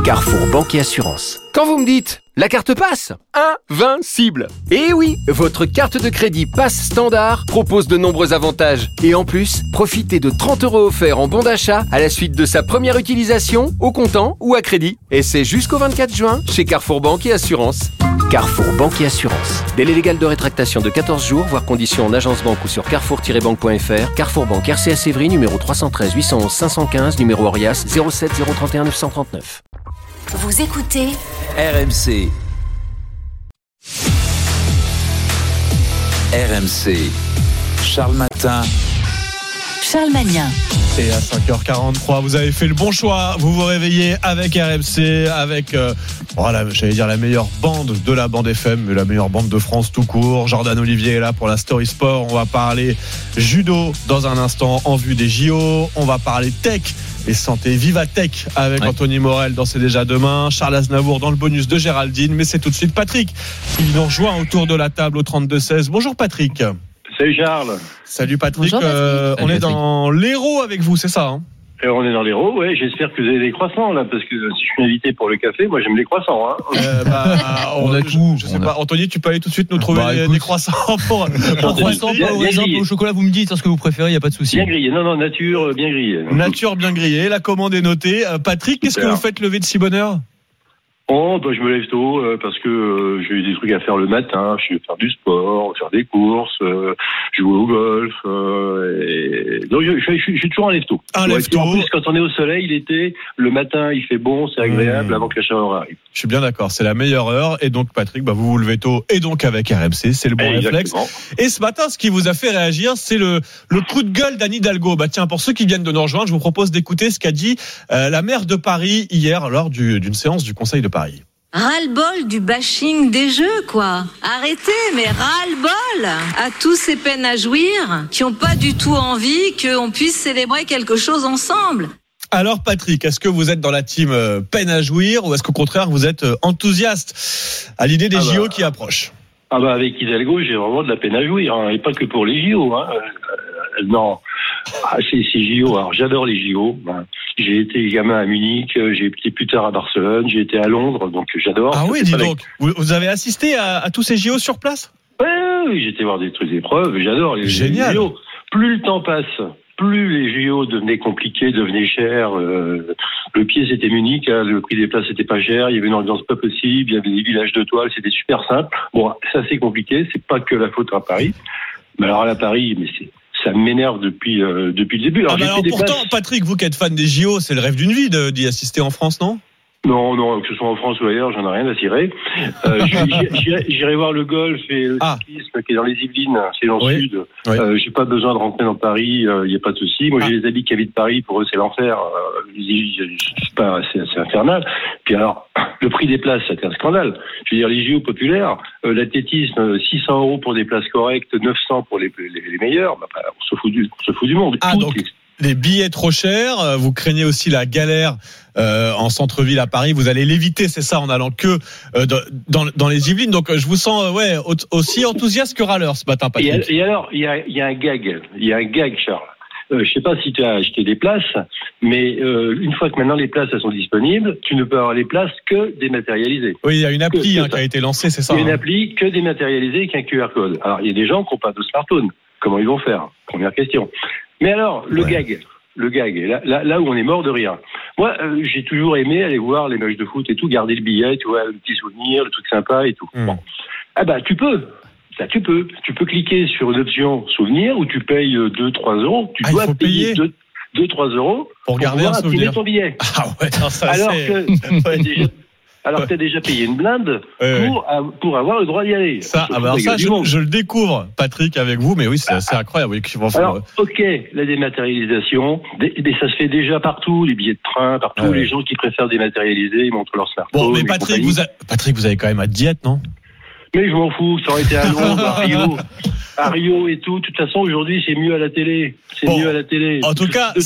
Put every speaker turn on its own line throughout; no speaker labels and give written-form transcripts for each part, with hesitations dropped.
Carrefour Banque et Assurance. Quand vous me dites « la carte passe », invincible. Et oui, votre carte de crédit Pass Standard propose de nombreux avantages. Et en plus, profitez de 30 € offerts en bon d'achat à la suite de sa première utilisation, au comptant ou à crédit. Et c'est jusqu'au 24 juin chez Carrefour Banque et Assurance. Carrefour Banque et Assurance. Délai légal de rétractation de 14 jours, voire conditions en agence banque ou sur carrefour-banque.fr. Carrefour Banque RCS Évry, numéro 313 811 515, numéro Orias 07 031 939.
Vous écoutez
RMC. RMC. Charles Matin.
Charles Magnin.
Et à 5h43, vous avez fait le bon choix. Vous vous réveillez avec RMC, avec la meilleure bande de la bande FM, la meilleure bande de France tout court. Jordan Olivier est là pour la Story Sport. On va parler judo dans un instant en vue des JO. On va parler tech et santé. Viva Tech avec Anthony Morel dans C'est déjà demain. Charles Aznavour dans le bonus de Géraldine. Mais c'est tout de suite Patrick qui nous rejoint autour de la table au 32-16. Bonjour Patrick.
Salut Charles.
Salut Patrick.
Bonjour Patrick.
On est dans l'Hérault avec vous, c'est ça
On est dans l'Hérault, ouais. J'espère que vous avez des croissants là, parce que si je suis invité pour le café, moi j'aime les croissants.
On a tout. Je sais pas, Anthony, tu peux aller tout de suite nous trouver des croissants pour
croissants,
pas
au raisin,
au chocolat. Vous me dites ce que vous préférez, il y a pas de souci.
Bien grillé, non, nature bien grillée.
Nature bien grillée, la commande est notée. Patrick, qu'est-ce que vous faites lever de si bonne heure ?
Je me lève tôt parce que j'ai des trucs à faire le matin. Je vais faire du sport, faire des courses, jouer au golf. Donc je suis toujours un lève-tôt.
Un lève-tôt.
En plus, quand on est au soleil, l'été, le matin, il fait bon, c'est agréable avant que la chaleur arrive.
Je suis bien d'accord, c'est la meilleure heure. Et donc Patrick, vous vous levez tôt et donc avec RMC, c'est le bon réflexe. Et ce matin, ce qui vous a fait réagir, c'est le coup de gueule d'Anne Hidalgo. Tiens, pour ceux qui viennent de nous rejoindre, je vous propose d'écouter ce qu'a dit la maire de Paris hier lors d'une séance du Conseil de Paris.
Ras-le-bol du bashing des jeux, quoi. Arrêtez, mais ras-le-bol à tous ces peines à jouir qui n'ont pas du tout envie qu'on puisse célébrer quelque chose ensemble.
Alors Patrick, est-ce que vous êtes dans la team peine à jouir ou est-ce qu'au contraire vous êtes enthousiaste à l'idée des JO qui approchent ?
Avec Hidalgo, j'ai vraiment de la peine à jouir, et pas que pour les JO. Non, ces JO. Alors j'adore les JO. J'ai été gamin à Munich, j'ai été plus tard à Barcelone, j'ai été à Londres, donc j'adore.
Ah oui, dis donc. Vous avez assisté à tous ces JO sur place ?
Oui, j'ai été voir des épreuves, j'adore les JO. Plus le temps passe, plus les JO devenaient compliqués, devenaient chers. Le pied, c'était Munich, le prix des places, c'était pas cher, il y avait une ambiance pas possible, il y avait des villages de toile, c'était super simple. Bon, ça c'est compliqué, c'est pas que la faute à Paris. Mais alors à Paris, ça m'énerve depuis le début. Alors pourtant,
Patrick, vous qui êtes fan des JO, c'est le rêve d'une vie d'y assister en France, non ?
Non, que ce soit en France ou ailleurs, j'en ai rien à cirer. J'irai voir le golf et le cyclisme qui est dans les Yvelines, c'est dans le sud. Oui. J'ai pas besoin de rentrer dans Paris, il y a pas de souci. Moi, j'ai des amis qui habitent Paris, pour eux c'est l'enfer. C'est infernal. Puis alors, le prix des places, c'est un scandale. Je veux dire, les JO populaires, l'athlétisme, 600 € pour des places correctes, 900 pour les meilleurs. On se fout du monde.
Donc les billets trop chers, vous craignez aussi la galère en centre-ville à Paris, vous allez l'éviter, c'est ça, en allant que dans les Yvelines. Donc je vous sens aussi enthousiaste que râleur ce matin, Patrick.
Et alors, il y a un gag, Charles. Je sais pas si tu as acheté des places, mais une fois que maintenant les places elles sont disponibles, tu ne peux avoir les places que dématérialisées.
Oui, il y a une appli qui a été lancée, c'est ça.
Il y a une appli que dématérialisée avec un QR code. Alors il y a des gens qui n'ont pas de smartphone. Comment ils vont faire ? Première question. Mais alors, le gag, là où on est mort de rire. Moi, j'ai toujours aimé aller voir les matchs de foot et tout, garder le billet, tu vois, le petit souvenir, le truc sympa et tout. Bon. Tu peux. Ça, tu peux cliquer sur une option souvenir où tu payes 2-3 €. Tu dois payer 2-3 €
pour garder un souvenir.
Ton billet.
Ah ouais, non, ça
Alors que tu as déjà payé une blinde pour avoir le droit d'y aller.
Je le découvre, Patrick, avec vous, mais oui, c'est incroyable.
Alors, la dématérialisation, ça se fait déjà partout, les billets de train, partout, les gens qui préfèrent dématérialiser, ils montrent leur smartphone.
Bon, mais Patrick, vous avez quand même à diète, non ?
Mais je m'en fous, ça aurait été à Londres, à Rio. à Rio et tout. De toute façon, aujourd'hui, c'est mieux à la télé. Mieux à la télé.
En tout cas,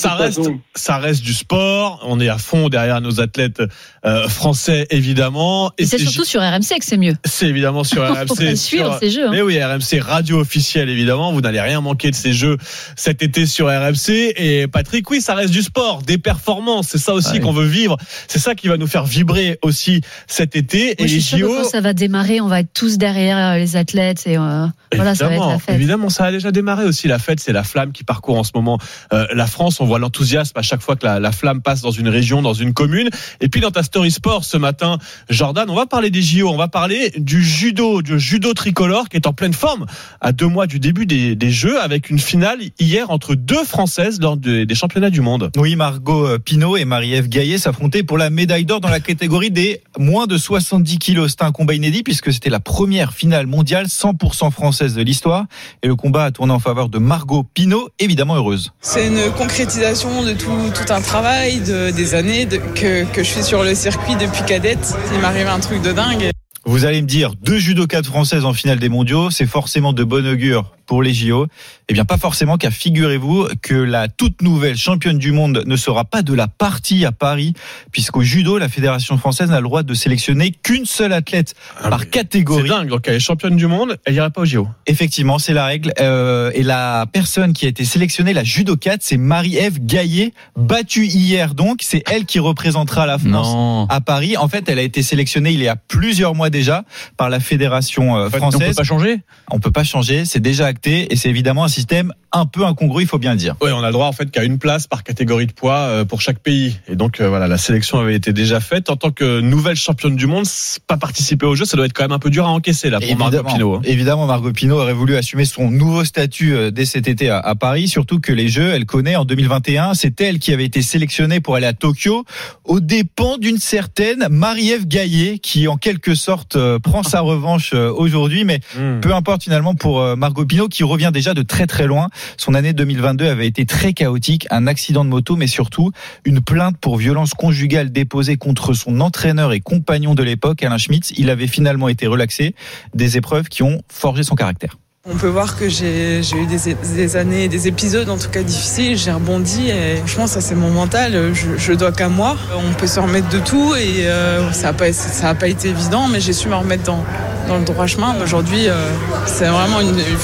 ça reste du sport. On est à fond derrière nos athlètes français, évidemment.
Et c'est surtout sur RMC que c'est mieux.
C'est évidemment sur RMC.
Faut pas suivre ces jeux.
Mais oui, RMC, radio officielle, évidemment. Vous n'allez rien manquer de ces jeux cet été sur RMC. Et Patrick, oui, ça reste du sport, des performances. C'est ça aussi qu'on veut vivre. C'est ça qui va nous faire vibrer aussi cet été.
Moi, et les JO. Quand ça va démarrer, on va être tous derrière les athlètes. Et voilà, ça va être la fête.
Évidemment, ça a déjà démarré aussi. La fête, c'est la flamme qui parcourt en ce moment la France. On voit l'enthousiasme à chaque fois que la flamme passe dans une région, dans une commune. Et puis dans ta story sport ce matin, Jordan, on va parler des JO, on va parler du judo tricolore qui est en pleine forme à 2 mois du début des Jeux, avec une finale hier entre 2 Françaises lors des championnats du monde.
Oui, Margot Pinault et Marie-Ève Gaillet s'affrontaient pour la médaille d'or dans la catégorie des moins de 70 kilos. C'était un combat inédit puisque c'était la première finale mondiale 100% française de l'histoire. Et le combat a tourné en faveur de Margot Pinault, évidemment heureuse.
C'est une concrétisation de tout un travail, des années que je suis sur le circuit depuis cadette. Il m'arrive un truc de dingue.
Vous allez me dire, 2 judokas françaises en finale des mondiaux, c'est forcément de bon augure pour les JO. Eh bien, pas forcément, car figurez-vous que la toute nouvelle championne du monde ne sera pas de la partie à Paris, puisqu'au judo, la Fédération française n'a le droit de sélectionner qu'une seule athlète par catégorie.
C'est dingue, donc elle est championne du monde, elle n'irait pas aux JO.
Effectivement, c'est la règle. Et la personne qui a été sélectionnée, la judokate, c'est Marie-Ève Gaillet, battue hier donc. C'est elle qui représentera la France à Paris. En fait, elle a été sélectionnée il y a plusieurs mois déjà par la Fédération française.
On peut pas changer ?
On peut pas changer, c'est déjà acté et c'est évidemment un système un peu incongru, il faut bien le dire.
Oui, on a le droit en fait qu'à une place par catégorie de poids pour chaque pays. Et donc voilà, la sélection avait été déjà faite. En tant que nouvelle championne du monde, pas participer aux Jeux, ça doit être quand même un peu dur à encaisser là pour Margot Pinault.
Évidemment, Margot Pinault aurait voulu assumer son nouveau statut dès cet été à Paris, surtout que les Jeux, elle connaît en 2021, c'est elle qui avait été sélectionnée pour aller à Tokyo aux dépens d'une certaine Marie-Ève Gaillet qui en quelque sorte prend sa revanche aujourd'hui, mais peu importe finalement pour Margot Pinault qui revient déjà de très très loin. Son année 2022 avait été très chaotique, un accident de moto, mais surtout une plainte pour violence conjugale déposée contre son entraîneur et compagnon de l'époque, Alain Schmitz. Il avait finalement été relaxé, des épreuves qui ont forgé son caractère.
On peut voir que j'ai eu des années, des épisodes en tout cas difficiles, j'ai rebondi et franchement ça c'est mon mental, je dois qu'à moi. On peut se remettre de tout et ça a pas été évident, mais j'ai su me remettre dans le droit chemin. Aujourd'hui c'est vraiment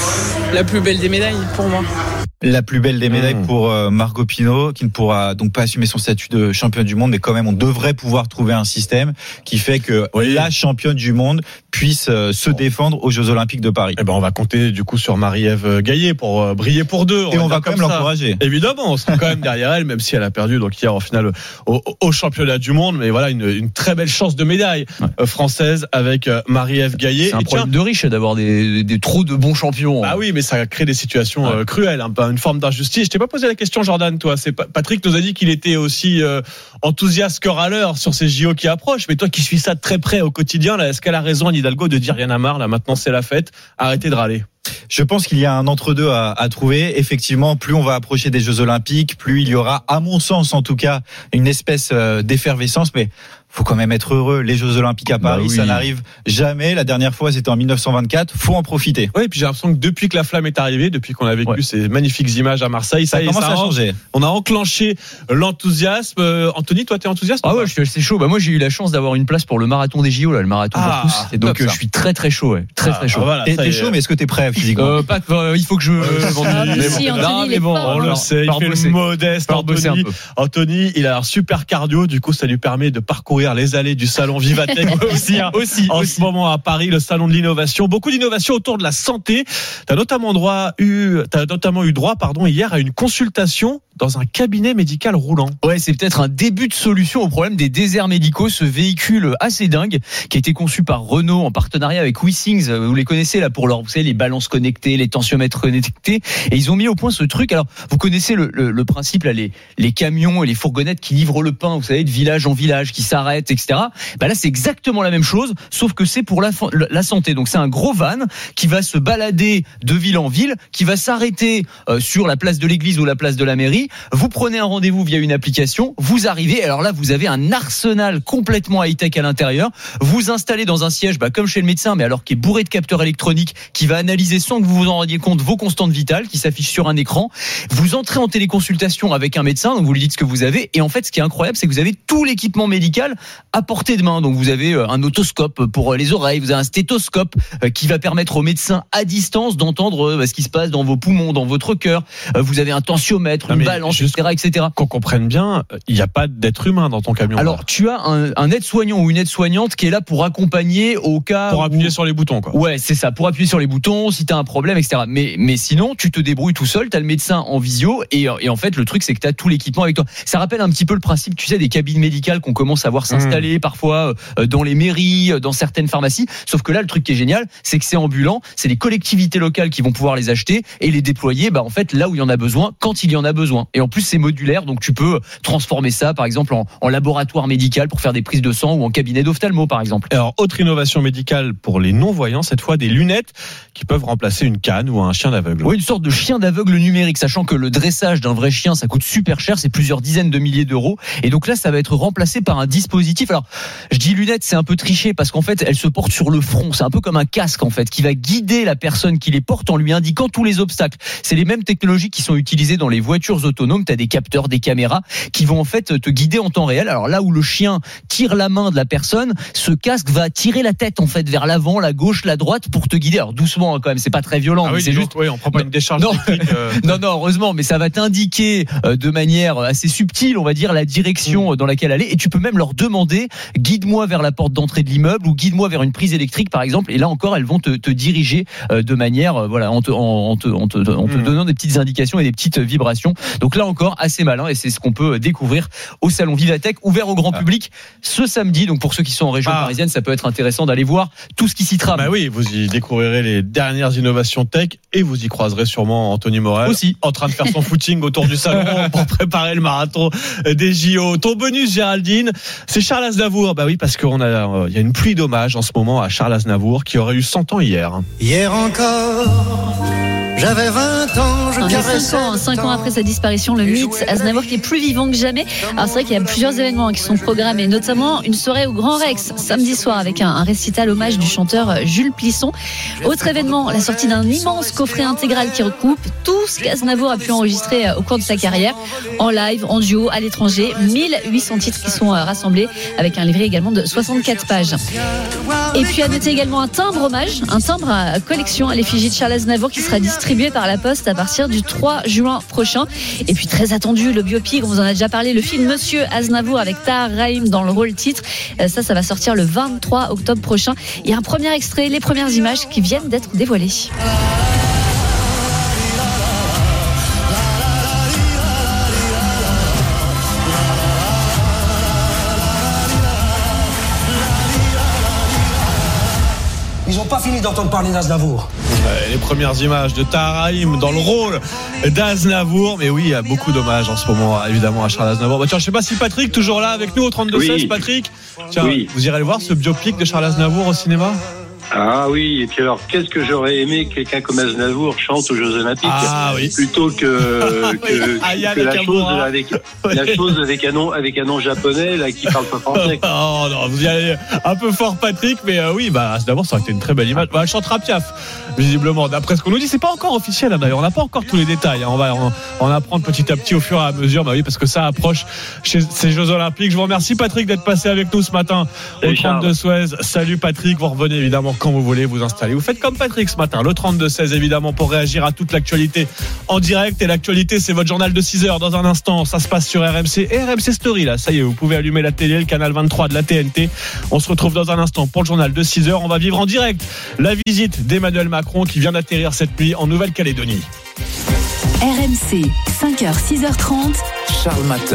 la plus belle des médailles pour moi.
La plus belle des médailles pour Margot Pinault, qui ne pourra donc pas assumer son statut de championne du monde, mais quand même on devrait pouvoir trouver un système qui fait que la championne du monde puisse se défendre aux Jeux Olympiques de Paris.
Eh ben on va compter du coup sur Marie-Ève Gaillet pour briller pour 2.
Et on va quand même l'encourager.
Évidemment, on sera quand même derrière elle, même si elle a perdu donc hier en finale au championnat du monde. Mais voilà, une très belle chance de médaille française avec Marie-Ève Gaillet.
C'est un problème de riche d'avoir des trop de bons champions.
Ah oui, mais ça crée des situations cruelles, une forme d'injustice. Je t'ai pas posé la question, Jordan, toi. Patrick nous a dit qu'il était aussi enthousiaste que râleur sur ces JO qui approchent. Mais toi qui suis ça de très près au quotidien, là, est-ce qu'elle a raison, Anne Hidalgo, de dire rien à marre, là, maintenant c'est la fête, arrêtez de râler?
Je pense qu'il y a un entre-deux à trouver. Effectivement, plus on va approcher des Jeux Olympiques, plus il y aura, à mon sens en tout cas, une espèce d'effervescence. Mais faut quand même être heureux. Les Jeux Olympiques à Paris, ça n'arrive jamais. La dernière fois, c'était en 1924. Faut en profiter.
Oui, et puis j'ai l'impression que depuis que la flamme est arrivée, depuis qu'on a vécu ces magnifiques images à Marseille, ça commence à changer. On a enclenché l'enthousiasme. Anthony, toi, t'es enthousiaste?
Ah ouais, je suis assez chaud. Moi, j'ai eu la chance d'avoir une place pour le marathon des JO, là, le marathon pour tous. Et donc, je suis très très chaud, très chaud.
Voilà, t'es chaud, mais est-ce que t'es prêt physiquement?
Il faut que je.
Mais bon,
on le sait. Il fait le modeste. Anthony, il a un super cardio. Du coup, ça lui permet de parcourir les allées du salon Vivatech aussi. En ce moment à Paris, le salon de l'innovation. Beaucoup d'innovation autour de la santé. T'as notamment eu droit, hier à une consultation dans un cabinet médical roulant.
Ouais, c'est peut-être un début de solution au problème des déserts médicaux. Ce véhicule assez dingue qui a été conçu par Renault en partenariat avec WeThings. Vous les connaissez là pour vous savez, les balances connectées, les tensiomètres connectés. Et ils ont mis au point ce truc. Alors, vous connaissez le principe là, les camions et les fourgonnettes qui livrent le pain, vous savez, de village en village, qui s'arrêtent s'arrête, etc. Bah là, c'est exactement la même chose, sauf que c'est pour la santé. Donc c'est un gros van qui va se balader de ville en ville, qui va s'arrêter sur la place de l'église ou la place de la mairie. Vous prenez un rendez-vous via une application, vous arrivez, alors là vous avez un arsenal complètement high-tech à l'intérieur. Vous installez dans un siège, comme chez le médecin, mais alors qui est bourré de capteurs électroniques, qui va analyser sans que vous vous en rendiez compte vos constantes vitales qui s'affichent sur un écran. Vous entrez en téléconsultation avec un médecin, donc vous lui dites ce que vous avez, et en fait ce qui est incroyable, c'est que vous avez tout l'équipement médical à portée de main. Donc vous avez un otoscope pour les oreilles, vous avez un stéthoscope qui va permettre au médecin à distance d'entendre ce qui se passe dans vos poumons, dans votre cœur. Vous avez un tensiomètre, une balance, etc.
Qu'on comprenne bien, il n'y a pas d'être humain dans ton camion.
Alors tu as un aide-soignant ou une aide-soignante qui est là pour accompagner au cas
pour appuyer sur les boutons, quoi.
Ouais, c'est ça, pour appuyer sur les boutons si tu as un problème, etc. Mais sinon tu te débrouilles tout seul, tu as le médecin en visio et en fait le truc c'est que tu as tout l'équipement avec toi. Ça rappelle un petit peu le principe, tu sais, des cabines médicales qu'on commence à voir s'installer parfois dans les mairies, dans certaines pharmacies, sauf que là le truc qui est génial, c'est que c'est ambulant, c'est les collectivités locales qui vont pouvoir les acheter et les déployer en fait là où il y en a besoin, quand il y en a besoin. Et en plus c'est modulaire, donc tu peux transformer ça par exemple en laboratoire médical pour faire des prises de sang ou en cabinet d'ophtalmo par exemple.
Alors autre innovation médicale pour les non-voyants, cette fois des lunettes qui peuvent remplacer une canne ou un chien d'aveugle.
Oui, une sorte de chien d'aveugle numérique, sachant que le dressage d'un vrai chien ça coûte super cher, c'est plusieurs dizaines de milliers d'euros, et donc là ça va être remplacé par un dispositif. Alors je dis lunettes, c'est un peu triché parce qu'en fait elles se portent sur le front, c'est un peu comme un casque en fait qui va guider la personne qui les porte en lui indiquant tous les obstacles. C'est les mêmes technologies qui sont utilisées dans les voitures autonomes, tu as des capteurs, des caméras qui vont en fait te guider en temps réel. Alors là où le chien tire la main de la personne, ce casque va tirer la tête en fait vers l'avant, la gauche, la droite pour te guider. Alors doucement quand même, c'est pas très violent, mais c'est juste
on prend pas une décharge électrique.
Non, heureusement, mais ça va t'indiquer de manière assez subtile, on va dire, la direction dans laquelle aller, et tu peux même leur demander guide-moi vers la porte d'entrée de l'immeuble ou guide-moi vers une prise électrique par exemple, et là encore elles vont te diriger de manière en te donnant des petites indications et des petites vibrations. Donc là encore assez malin, et c'est ce qu'on peut découvrir au salon Vivatech, ouvert au grand public ce samedi. Donc pour ceux qui sont en région parisienne, ça peut être intéressant d'aller voir tout ce qui s'y trame.
Oui, vous y découvrirez les dernières innovations tech et vous y croiserez sûrement Anthony Morel
aussi
en train de faire son footing autour du salon pour préparer le marathon des JO. Ton bonus, Géraldine, c'est Charles Aznavour. Oui, parce qu'il y a une pluie d'hommages en ce moment à Charles Aznavour qui aurait eu 100 ans hier.
Hier encore, j'avais 20 ans, je caressais.
5 ans après sa disparition, le mythe Aznavour qui est plus vivant que jamais. Alors c'est vrai qu'il y a plusieurs événements qui sont programmés, notamment une soirée au Grand Rex samedi soir avec un récital hommage du chanteur Jules Plisson. Autre événement, la sortie d'un immense coffret intégral qui recoupe tout ce qu'Aznavour a pu enregistrer au cours de sa carrière, en live, en duo, à l'étranger. 1800 titres qui sont rassemblés avec un livret également de 64 pages. Et puis à noter également un timbre hommage, un timbre à collection à l'effigie de Charles Aznavour qui sera distribué par la Poste à partir du 3 juin prochain. Et puis très attendu, le biopic, on vous en a déjà parlé, le film Monsieur Aznavour avec Tahar Rahim dans le rôle titre. Ça va sortir le 23 octobre prochain. Il y a un premier extrait, les premières images qui viennent d'être dévoilées.
Ils n'ont pas fini d'entendre parler d'Aznavour.
Les premières images de Tahar Rahim dans le rôle d'Aznavour. Mais oui, il y a beaucoup d'hommages en ce moment, évidemment, à Charles Aznavour. Tiens, je sais pas si Patrick, toujours là avec nous au 32-16, Patrick. Tiens, vous irez le voir, ce biopic de Charles Aznavour au cinéma ?
Ah oui, et puis alors, qu'est-ce que j'aurais aimé que quelqu'un comme Aznavour chante aux Jeux Olympiques plutôt que la chose avec un nom japonais là qui parle pas français.
Oh non, vous y allez un peu fort, Patrick, mais Aznavour, ça aurait été une très belle image. Elle chantera Piaf, visiblement, d'après ce qu'on nous dit. C'est pas encore officiel, hein, d'ailleurs, on n'a pas encore tous les détails. On va en apprendre petit à petit au fur et à mesure. Oui, parce que ça approche chez ces Jeux Olympiques. Je vous remercie, Patrick, d'être passé avec nous ce matin au 32-16. Salut, Patrick. Vous revenez évidemment quand vous voulez vous installer. Vous faites comme Patrick ce matin, le 32-16 évidemment, pour réagir à toute l'actualité en direct. Et l'actualité, c'est votre journal de 6h dans un instant. Ça se passe sur RMC et RMC Story. Là, ça y est, vous pouvez allumer la télé, le canal 23 de la TNT. On se retrouve dans un instant pour le journal de 6h. On va vivre en direct la visite d'Emmanuel Macron qui vient d'atterrir cette nuit en Nouvelle-Calédonie.
RMC, 5h, 6h30.
Charles Matin.